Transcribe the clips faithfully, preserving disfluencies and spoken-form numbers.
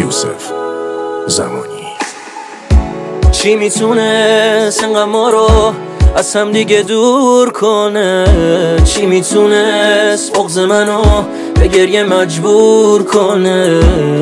یوسف زمانی. چی میتونست انقدر ما رو از هم دیگه دور کنه؟ چی میتونست بغض منو به گریه مجبور کنه؟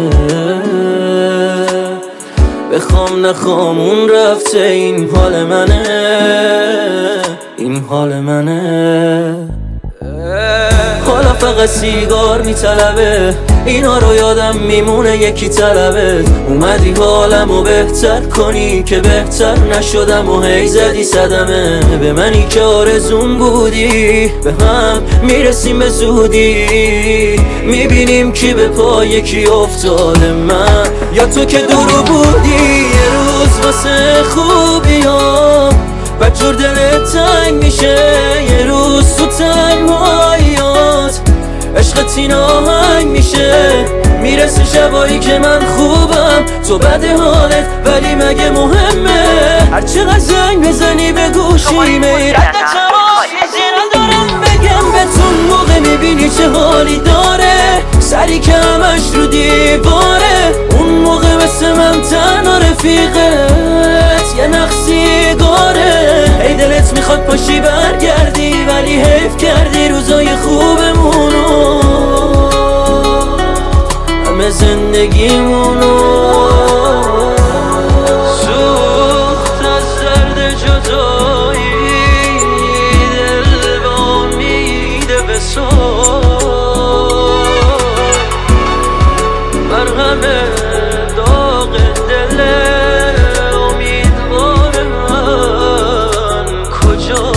بخوام نخوام اون رفته، این حال منه، این حال منه. حالا فقط سیگار میطلبه، اینا رو یادم میمونه یکی طلبه. اومدی حالمو بهتر کنی که بهتر نشدم و هی زدی صدمه به منی که آرزون بودی. به هم میرسیم به زودی، میبینیم کی به پای کی افتاده، من یا تو که دورو بودی. یه روز واسه خوبی ها بدجور دلت تنگ میشه، یه روز تو تنهاییات عشقت این آهنگ میشه. میرسه شبایی که من خوبم تو بده حالت، ولی مگه مهمه هر چقدر زنگ بزنی به گوشیمه؟ رد تماشی ندارم بگم بهتون موقع میبینی چه حالی داره، سری که همش رو دیواره. اون موقع مثل من تنها رفیقت یه نقصی گاره. ای دلت میخواد پاشی برگردی، ولی حیف کردی روزای خوبمونو، همه زندگیمونو. سوخت از درد جدایی، دل به امیده به مرهم داغ دل امیدوار من کجا؟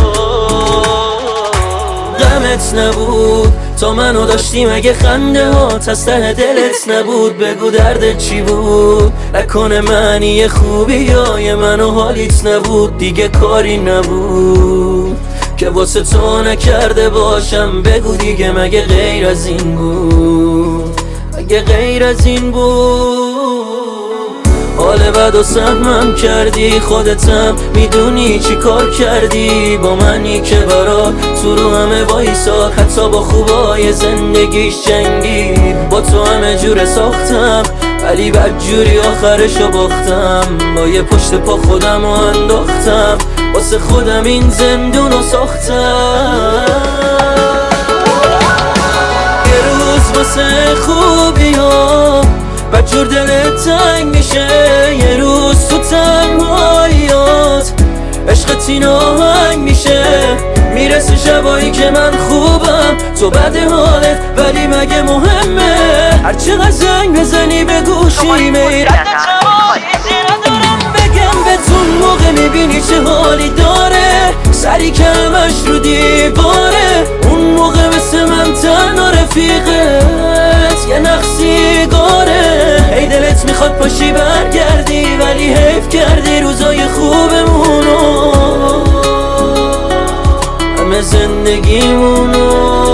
غمت نبود تا منو داشتی، مگه خنده هات از ته دلت نبود؟ بگو دردت چی بود؟ نکنه معنی خوبی یا منو حالیت نبود؟ دیگه کاری نبود که واسه تو نکرده باشم. بگو دیگه مگه غیر از این بود؟ اگه غیر از این بود حال بد و سهمم کردی، خودتم میدونی چی کار کردی با منی که برات تو رو همه وایساد، حتی با خوبای زندگیش جنگی. با تو همه جوره ساختم ولی بدجوری آخرشو باختم، با یه پشت پا خودم رو انداختم، واسه خودم این زندونو ساختم. واسه خوبی ها بدجور دلت تنگ میشه، یه روز تو تنهاییات عشقت این آهنگ میشه. میرسه شبایی که من خوبم تو بده حالت، ولی مگه مهمه هر چقدر زنگ بزنی به گوشیمه؟ رد تماشی ندارم بگم بهتون موقع میبینی چه حالی داره، سری که همش رو دیواره. اون موقع مثل من تنها رفیقت یه نقصی گاره. ای دلت میخواد پاشی برگردی، ولی حیف کردی روزای خوبمونو، همه زندگیمونو.